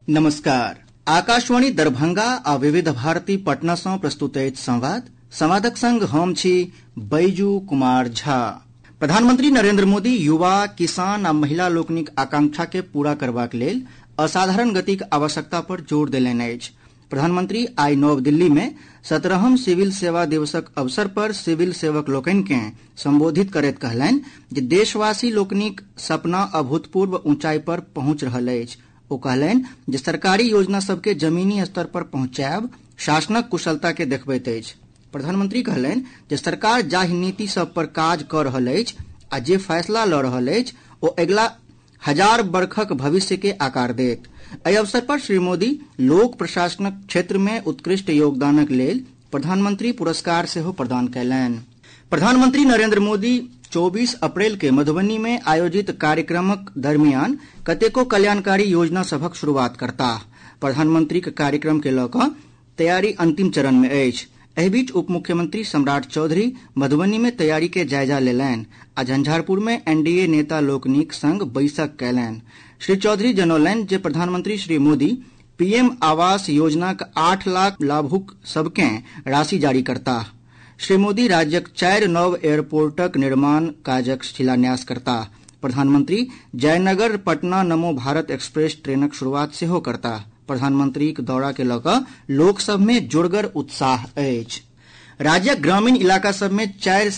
नमस्कार। आकाशवाणी दरभंगा आ विविध भारती पटना सँ प्रस्तुत अछि संवादक संग हम छी बैजू कुमार झा। प्रधानमंत्री नरेंद्र मोदी युवा, किसान आ महिला लोकनिक आकांक्षा के पूरा करबाक लेल असाधारण गतिक आवश्यकता पर जोर देलनि अछि। प्रधानमंत्री आइ नव दिल्ली में 17हम सिविल सेवा दिवसक अवसर पर सिविल सेवक लोकनि के संबोधित करैत कहलनि जे देशवासी लोकनिक सपना अभूतपूर्व ऊंचाई पर पहुंच रहल अछि। ओ कहलनि जे सरकारी योजना सबके जमीनी स्तर पर पहुंचायब शासनक कुशलता के देखबैत अछि। प्रधानमंत्री कहलनि जे सरकार जाहि नीति सब पर काज कऽ रहल अछि आ जे फैसला लऽ रहल अछि ओ अगिला 1000 वर्षक भविष्य के आकार देत। एहि अवसर पर श्री मोदी लोक प्रशासनक क्षेत्र में उत्कृष्ट योगदानक लेल प्रधानमंत्री पुरस्कार सेहो प्रदान कयलनि। प्रधानमंत्री नरेंद्र मोदी 24 अप्रैल के मधुबनी में आयोजित कार्यक्रमक दरमियान कतेको कल्याणकारी योजना सभक शुरुआत करताह। प्रधानमंत्री के कार्यक्रम के लऽ कऽ तैयारी अंतिम चरण में अछि। एहि बीच उप मुख्यमंत्री सम्राट चौधरी मधुबनी में तैयारी के जायजा लेलनि आ झंझारपुर में एनडीए नेता लोकनिक संग बैसक कयलनि। श्री चौधरी जनौलनि जे प्रधानमंत्री श्री मोदी पीएम आवास योजनाक 8 लाख लाभुक सबकेँ राशि जारी करताह। श्री मोदी राज्यक 4 नव एयरपोर्टक निर्माण काजक शिलान्यास करताह। प्रधानमंत्री जयनगर पटना नमो भारत एक्सप्रेस ट्रेनक शुरुआत सेहो करताह। प्रधानमंत्रीक दौरा के लऽ कऽ लोक सभ में जोरगर उत्साह अछि। राज्यक ग्रामीण इलाका सभ में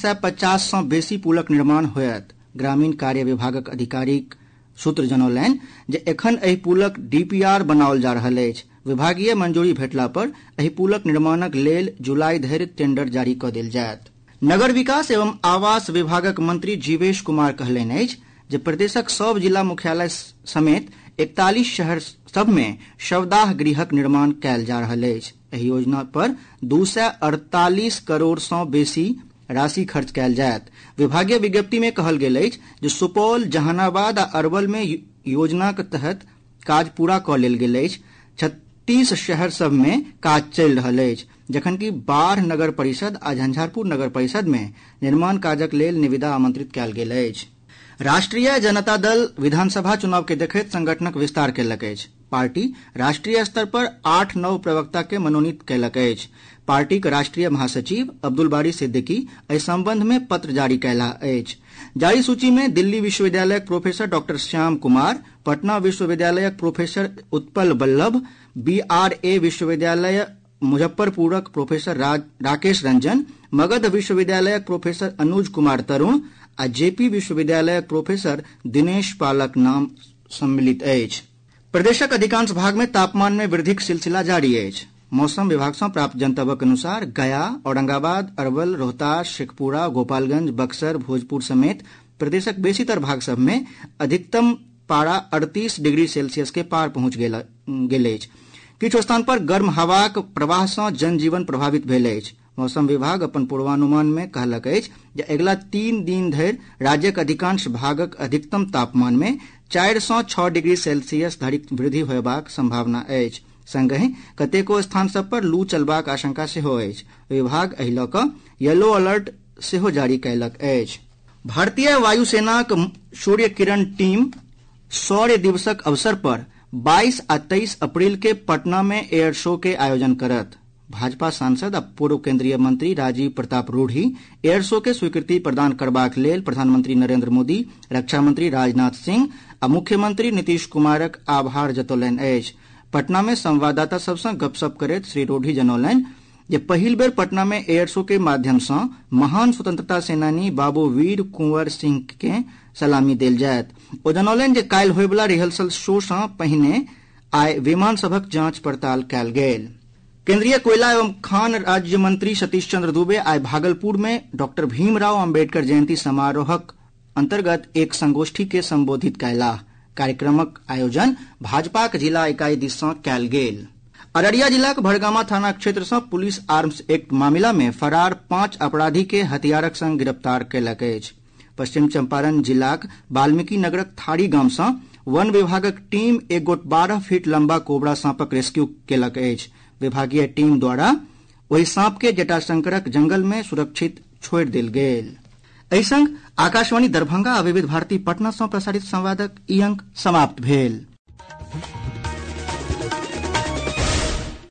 450 सँ बेसी पुलक निर्माण होयत। ग्रामीण कार्य विभागक अधिकारिक सूत्र जनौलनि जे एखन एहि पुलक डीपीआर बनाओल जा रहल अछि। विभागीय मंजूरी भेटला पर एहि पुलक निर्माणक लेल जुलाई धरि टेंडर जारी कऽ देल जायत। नगर विकास एवं आवास विभागक मंत्री जीवेश कुमार कहलनि अछि जे प्रदेशक सभ जिला मुख्यालय समेत 41 शहर सभ में शवदाह गृहक निर्माण कयल जा रहल अछि। एहि योजना पर 248 करोड़ सँ बेसी राशि खर्च कयल जायत। विभागीय विज्ञप्ति में कहल गेल अछि जे सुपौल, जहानाबाद आ अरवल में योजनाक तहत काज पूरा कऽ लेल गेल अछि। 36 शहर सब में काज चलि रहल अछि, जखनकि बाढ़ नगर परिषद आ झंझारपुर नगर परिषद में निर्माण काजक लेल निविदा आमंत्रित कयल गेल अछि। राष्ट्रीय जनता दल विधानसभा चुनाव के देखैत संगठनक विस्तार कयलक अछि। पार्टी राष्ट्रीय स्तर पर 8 नव प्रवक्ता के मनोनीत कयलक अछि। पार्टीक राष्ट्रीय महासचिव अब्दुल बारी सिद्दीकी एहि संबंध में पत्र जारी कयलाह अछि। जारी सूची में दिल्ली विश्वविद्यालयक प्रोफेसर डॉक्टर श्याम कुमार, पटना विश्वविद्यालयक प्रोफेसर उत्पल बल्लभ, बीआरए विश्वविद्यालय मुजफ्फरपुरक प्रोफेसर राकेश रंजन, मगध विश्वविद्यालयक प्रोफेसर अनुज कुमार तरुण आ जेपी विश्वविद्यालयक प्रोफेसर दिनेश पालक नाम सम्मिलित अछि। प्रदेशक अधिकांश भाग में तापमान में वृद्धिक सिलसिला जारी अछि। मौसम विभाग सँ प्राप्त जनतबक अनुसार गया, औरंगाबाद, अरवल, रोहतास, शेखपुरा, गोपालगंज, बक्सर, भोजपुर समेत प्रदेशक बेसीतर भाग सभ में अधिकतम पारा 38 डिग्री सेल्सियस के पार पहुंच गेल अछि। किछु स्थान पर गर्म हवाक प्रवाह सँ जनजीवन प्रभावित भेल अछि। मौसम विभाग अपन पूर्वानुमान में कहलक अछि जे अगिला 3 दिन धरि राज्यक अधिकांश भागक अधिकतम तापमान में 4 सँ 6 डिग्री सेल्सियस धरि वृद्धि होयबाक संभावना अछि। संगहि कतेको स्थान सब पर लू चलबाक आशंका सेहो अछि। विभाग एहि लऽ कऽ येलो अलर्ट सेहो जारी कयलक अछि। भारतीय वायुसेनाक सूर्य किरण टीम शौर्य दिवसक अवसर पर 22 आ 23 अप्रैल के पटना में एयर शो के आयोजन करत। भाजपा सांसद आ पूर्व केंद्रीय मंत्री राजीव प्रताप रूढ़ी एयर शो के स्वीकृति प्रदान करबाक लेल प्रधानमंत्री नरेंद्र मोदी, रक्षा मंत्री राजनाथ सिंह आ मुख्यमंत्री नीतीश कुमारक आभार जतौलनि अछि। पटना में संवाददाता सभ सँ गपशप करैत श्री रूढ़ी जनौलनि जे पहिल बेर पटना में एयर शो के माध्यम सँ महान स्वतंत्रता सेनानी बाबू वीर कुंवर सिंह के सलामी देल जायत। ओ जनौलनि जे काल्हि होयवला रिहर्सल शो सँ पहिने आइ विमान सभक जांच पड़ताल कयल गेल। केंद्रीय कोयला एवं खान राज्य मंत्री सतीश चंद्र दूबे आइ भागलपुर में डॉक्टर भीमराव अम्बेडकर जयंती समारोहक अंतर्गत एक संगोष्ठी के संबोधित कयलाह। कार्यक्रमक आयोजन भाजपाक जिला इकाई दिस सँ कयल गेल। अररिया जिलाक भड़गामा थाना क्षेत्र सँ पुलिस आर्म्स एक्ट मामिला में फरार 5 अपराधी के हथियारक संग गिरफ्तार कयलक अछि। पश्चिम चंपारण जिलाक वाल्मीकि नगरक थारी गाम सँ वन विभागक टीम एक गोट 12 फीट लंबा कोबरा सांपक रेस्क्यू केलक अछि। विभागीय टीम द्वारा ओहि सांप के जटाशंकरक जंगल में सुरक्षित छोड़ि देल गेल। एहि संग आकाशवाणी दरभंगा आ विविध भारती पटना सँ प्रसारित संवादक ई अंक समाप्त भेल।